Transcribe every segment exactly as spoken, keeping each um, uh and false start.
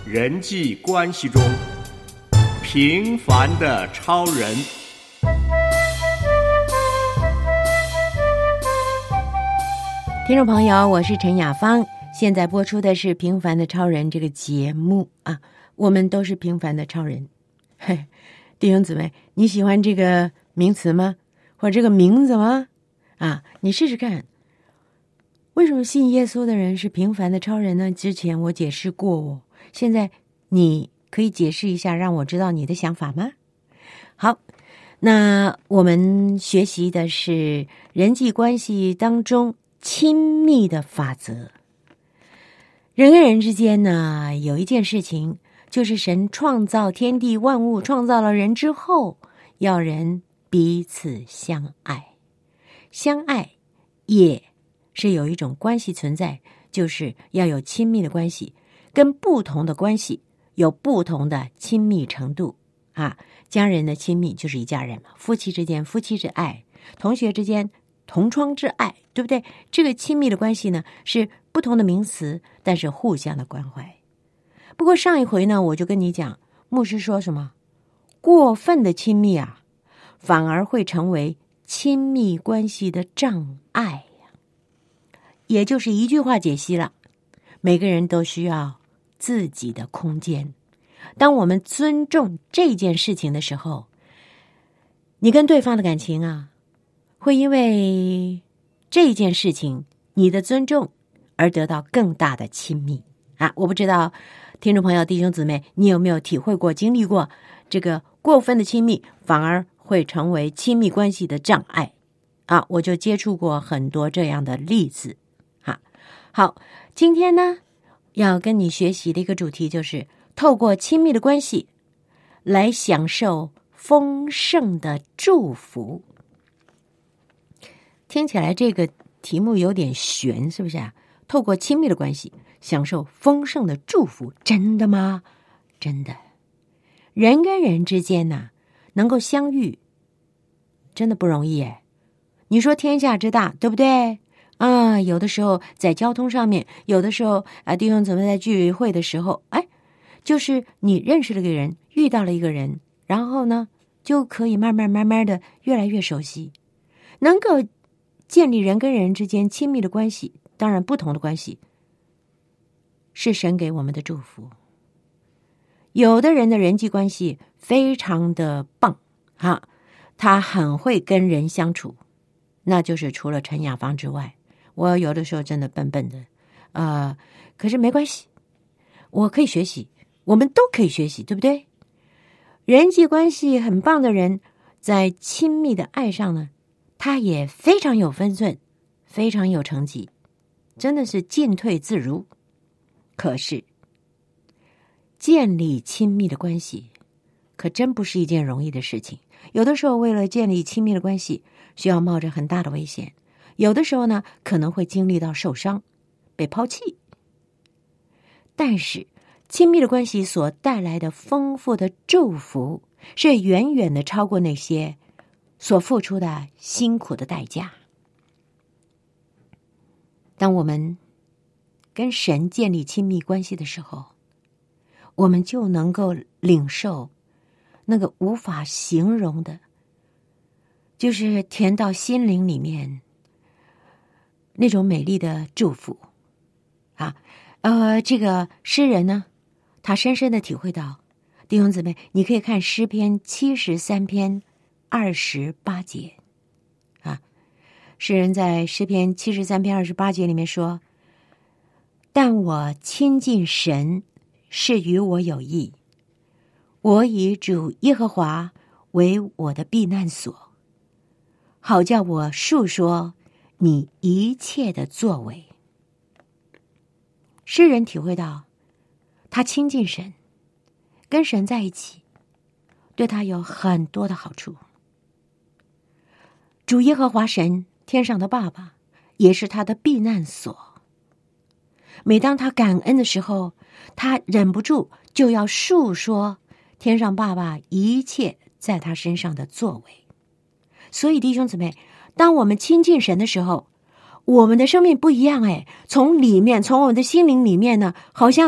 人际关系中平凡的超人。 听众朋友，我是陈雅芳，现在播出的是《平凡的超人》这个节目啊，我们都是平凡的超人。嘿，弟兄姊妹，你喜欢这个名词吗？或者这个名字吗？啊，你试试看，为什么信耶稣的人是平凡的超人呢？之前我解释过哦，现在你可以解释一下，让我知道你的想法吗？好，那我们学习的是人际关系当中亲密的法则。人跟人之间呢，有一件事情，就是神创造天地万物，创造了人之后，要人彼此相爱。相爱也是有一种关系存在，就是要有亲密的关系，跟不同的关系有不同的亲密程度啊。家人的亲密就是一家人嘛，夫妻之间夫妻之爱，同学之间同窗之爱，对不对？这个亲密的关系呢，是不同的名词，但是互相的关怀。不过上一回呢，我就跟你讲，牧师说什么？过分的亲密啊，反而会成为亲密关系的障碍呀。也就是一句话解析了，每个人都需要自己的空间。当我们尊重这件事情的时候，你跟对方的感情啊，会因为这件事情你的尊重而得到更大的亲密啊！我不知道听众朋友弟兄姊妹，你有没有体会过经历过这个过分的亲密反而会成为亲密关系的障碍啊？我就接触过很多这样的例子啊。好，今天呢要跟你学习的一个主题就是透过亲密的关系来享受丰盛的祝福。听起来这个题目有点悬，是不是啊？透过亲密的关系享受丰盛的祝福，真的吗？真的。人跟人之间呢，能够相遇真的不容易耶。你说天下之大，对不对啊？有的时候在交通上面，有的时候啊，弟兄姊妹在聚会的时候，哎，就是你认识了个人，遇到了一个人，然后呢就可以慢慢慢慢的越来越熟悉，能够建立人跟人之间亲密的关系，当然不同的关系是神给我们的祝福。有的人的人际关系非常的棒哈，他很会跟人相处，那就是除了陈雅芳之外，我有的时候真的笨笨的呃，可是没关系，我可以学习，我们都可以学习，对不对？人际关系很棒的人，在亲密的爱上呢，他也非常有分寸，非常有成绩，真的是进退自如。可是建立亲密的关系可真不是一件容易的事情，有的时候为了建立亲密的关系需要冒着很大的危险，有的时候呢可能会经历到受伤，被抛弃。但是亲密的关系所带来的丰富的祝福是远远的超过那些所付出的辛苦的代价。当我们跟神建立亲密关系的时候，我们就能够领受那个无法形容的，就是甜到心灵里面那种美丽的祝福啊。呃，这个诗人呢，他深深的体会到，弟兄姊妹，你可以看诗篇七十三篇二十八节啊。诗人在诗篇七十三篇二十八节里面说，但我亲近神是与我有益，我以主耶和华为我的避难所，好叫我述说你一切的作为。诗人体会到，他亲近神，跟神在一起，对他有很多的好处。主耶和华神，天上的爸爸，也是他的避难所。每当他感恩的时候，他忍不住就要述说天上爸爸一切在他身上的作为。所以弟兄姊妹，当我们亲近神的时候，我们的生命不一样哎，从里面，从我们的心灵里面呢，好像的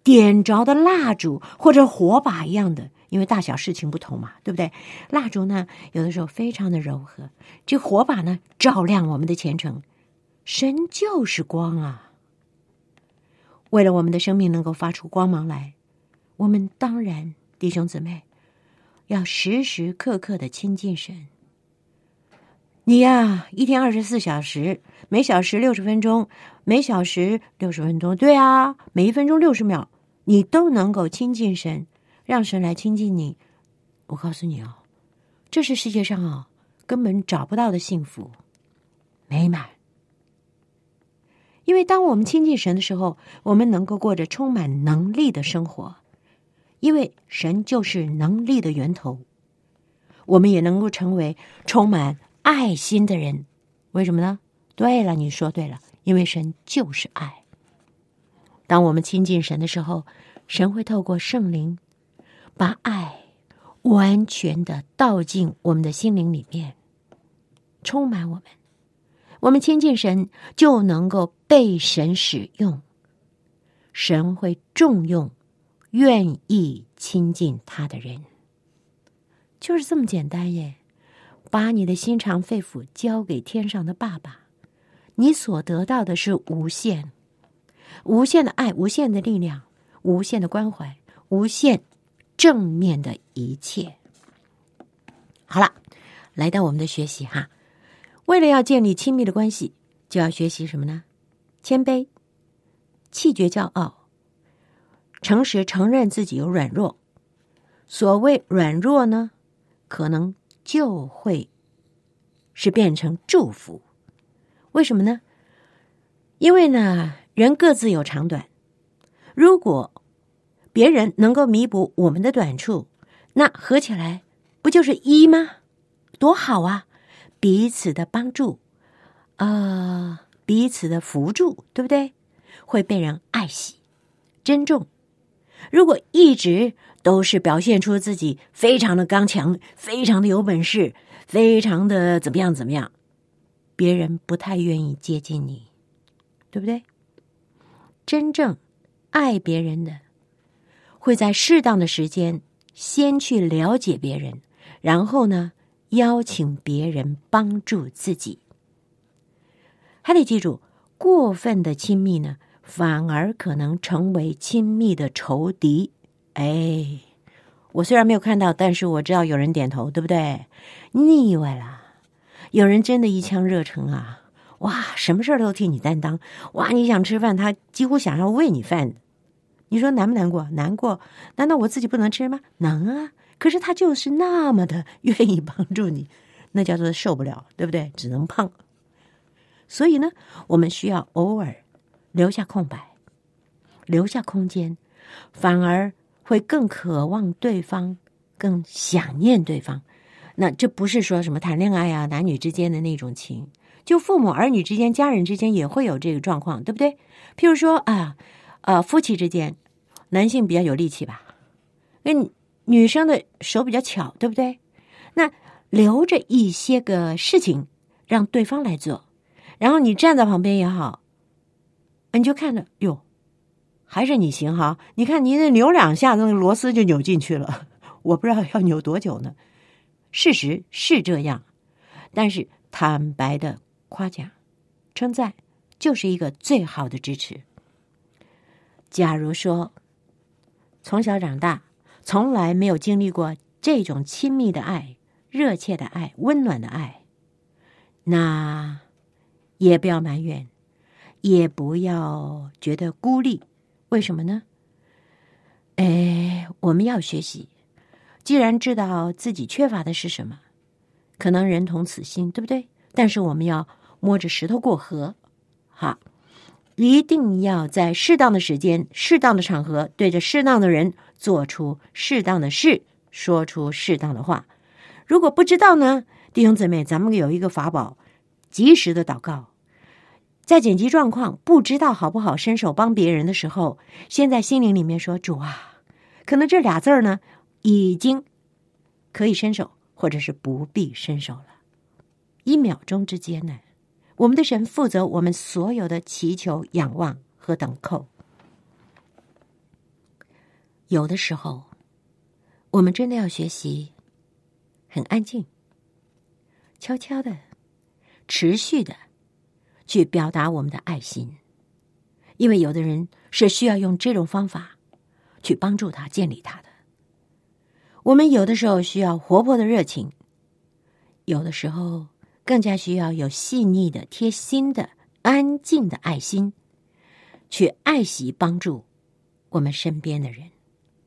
点着的蜡烛或者火把一样的，因为大小事情不同嘛，对不对？蜡烛呢，有的时候非常的柔和，这火把呢，照亮我们的前程。神就是光啊！为了我们的生命能够发出光芒来，我们当然，弟兄姊妹，要时时刻刻的亲近神。你呀，一天二十四小时，每小时六十分钟，每小时六十分钟，对啊，每一分钟六十秒，你都能够亲近神，让神来亲近你。我告诉你哦，这是世界上哦根本找不到的幸福美满。因为当我们亲近神的时候，我们能够过着充满能力的生活，因为神就是能力的源头。我们也能够成为充满爱心的人，为什么呢？对了，你说对了，因为神就是爱。当我们亲近神的时候，神会透过圣灵把爱完全的倒进我们的心灵里面，充满我们。我们亲近神就能够被神使用，神会重用愿意亲近他的人，就是这么简单耶。把你的心肠肺腑交给天上的爸爸，你所得到的是无限无限的爱，无限的力量，无限的关怀，无限正面的一切。好了，来到我们的学习哈，为了要建立亲密的关系，就要学习什么呢？谦卑，弃绝骄傲，诚实承认自己有软弱。所谓软弱呢，可能就会是变成祝福。为什么呢？因为呢，人各自有长短，如果别人能够弥补我们的短处，那合起来不就是一吗？多好啊！彼此的帮助，呃，彼此的扶助，对不对？会被人爱惜、珍重。如果一直都是表现出自己非常的刚强，非常的有本事，非常的怎么样怎么样，别人不太愿意接近你，对不对？真正爱别人的，会在适当的时间先去了解别人，然后呢，邀请别人帮助自己。还得记住，过分的亲密呢，反而可能成为亲密的仇敌。哎，我虽然没有看到，但是我知道有人点头，对不对？腻歪啦，有人真的一腔热诚啊！哇，什么事儿都替你担当。哇，你想吃饭，他几乎想要喂你饭。你说难不难过？难过。难道我自己不能吃吗？能啊。可是他就是那么的愿意帮助你，那叫做受不了，对不对？只能胖。所以呢，我们需要偶尔留下空白，留下空间，反而会更渴望对方，更想念对方。那这不是说什么谈恋爱啊，男女之间的那种情，就父母儿女之间、家人之间也会有这个状况，对不对？譬如说啊，呃，夫妻之间，男性比较有力气吧，跟女生的手比较巧，对不对？那留着一些个事情让对方来做，然后你站在旁边也好，你就看着，哟，还是你行哈！你看你那扭两下，那个螺丝就扭进去了，我不知道要扭多久呢。事实是这样，但是坦白的夸奖、称赞，就是一个最好的支持。假如说从小长大，从来没有经历过这种亲密的爱、热切的爱、温暖的爱，那也不要埋怨，也不要觉得孤立。为什么呢？哎，我们要学习，既然知道自己缺乏的是什么，可能人同此心，对不对？但是我们要摸着石头过河，好，一定要在适当的时间、适当的场合，对着适当的人做出适当的事，说出适当的话。如果不知道呢，弟兄姊妹，咱们有一个法宝，及时的祷告。在紧急状况不知道好不好伸手帮别人的时候，先在心灵里面说，主啊，可能这俩字儿呢已经可以伸手，或者是不必伸手了。一秒钟之间呢，我们的神负责我们所有的祈求、仰望和等候。 有的时候，我们真的要学习很安静、悄悄的、持续的去表达我们的爱心，因为有的人是需要用这种方法去帮助他、建立他的。我们有的时候需要活泼的热情，有的时候更加需要有细腻的、贴心的、安静的爱心，去爱惜、帮助我们身边的人。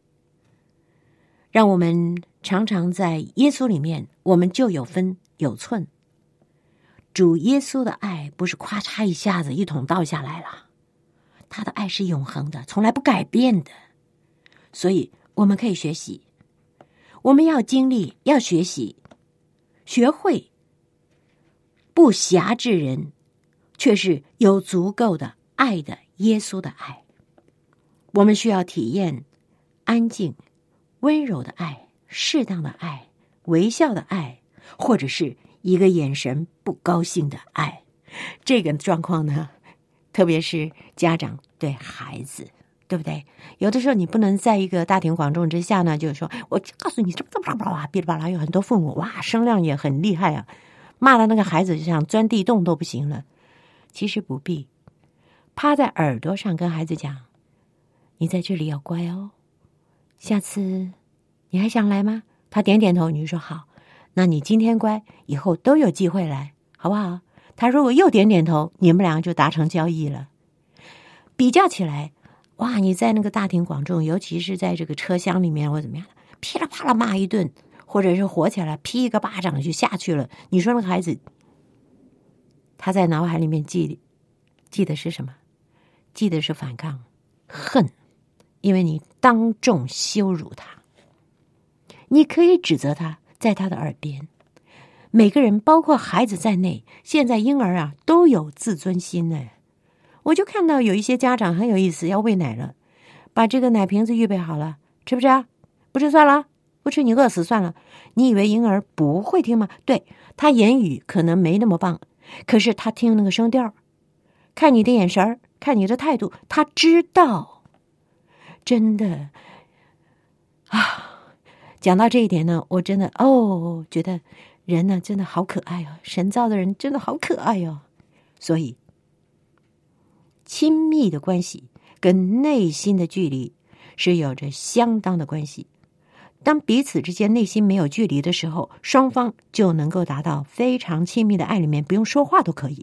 让我们常常在耶稣里面，我们就有分有寸。主耶稣的爱不是咔嚓一下子一桶倒下来了，他的爱是永恒的，从来不改变的。所以我们可以学习，我们要经历，要学习，学会不辖制人，却是有足够的爱的耶稣的爱。我们需要体验安静、温柔的爱、适当的爱、微笑的爱，或者是一个眼神不高兴的爱。这个状况呢，特别是家长对孩子，对不对？有的时候你不能在一个大庭广众之下呢，就是说我告诉你这么巴拉噼里啪啦，有很多父母哇声量也很厉害啊，骂了那个孩子就像钻地洞都不行了。其实不必，趴在耳朵上跟孩子讲，你在这里要乖哦，下次你还想来吗？他点点头，你就说好，那你今天乖，以后都有机会来，好不好？他如果又点点头，你们两个就达成交易了。比较起来，哇，你在那个大庭广众，尤其是在这个车厢里面或怎么样，噼里啪啦骂一顿，或者是火起来劈一个巴掌就下去了，你说那个孩子他在脑海里面记记得是什么？记得是反抗、恨，因为你当众羞辱他。你可以指责他，在他的耳边。每个人，包括孩子在内，现在婴儿啊都有自尊心呢。我就看到有一些家长很有意思，要喂奶了，把这个奶瓶子预备好了，吃不吃啊？不吃算了，不吃你饿死算了。你以为婴儿不会听吗？对，他言语可能没那么棒，可是他听那个声调，看你的眼神，看你的态度，他知道。真的啊，讲到这一点呢，我真的哦，觉得人呢真的好可爱哦，神造的人真的好可爱哦。所以亲密的关系跟内心的距离是有着相当的关系。当彼此之间内心没有距离的时候，双方就能够达到非常亲密的爱里面，不用说话都可以。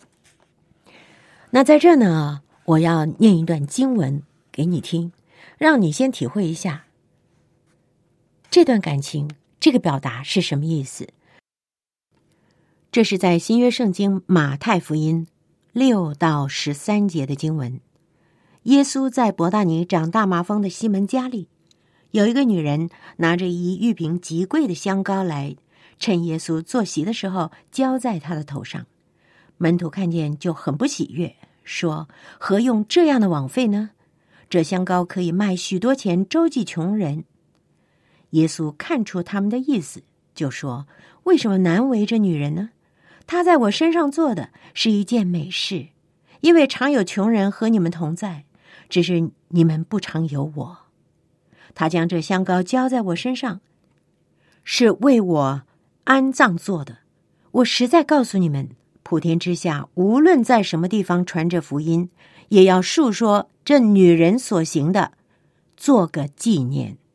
那在这呢，我要念一段经文给你听，让你先体会一下这段感情，这个表达是什么意思。这是在新约圣经马太福音六到十三节的经文。耶稣在伯大尼长大麻风的西门家里，有一个女人拿着一玉瓶极贵的香膏来，趁耶稣坐席的时候浇在他的头上。门徒看见就很不喜悦，说：何用这样的枉费呢？这香膏可以卖许多钱，周济穷人。耶稣看出他们的意思，就说：为什么难为这女人呢？她在我身上做的是一件美事，因为常有穷人和你们同在，只是你们不常有我。他将这香膏浇在我身上，是为我安葬做的。我实在告诉你们，普天之下无论在什么地方传这福音，也要述说这女人所行的，做个纪念。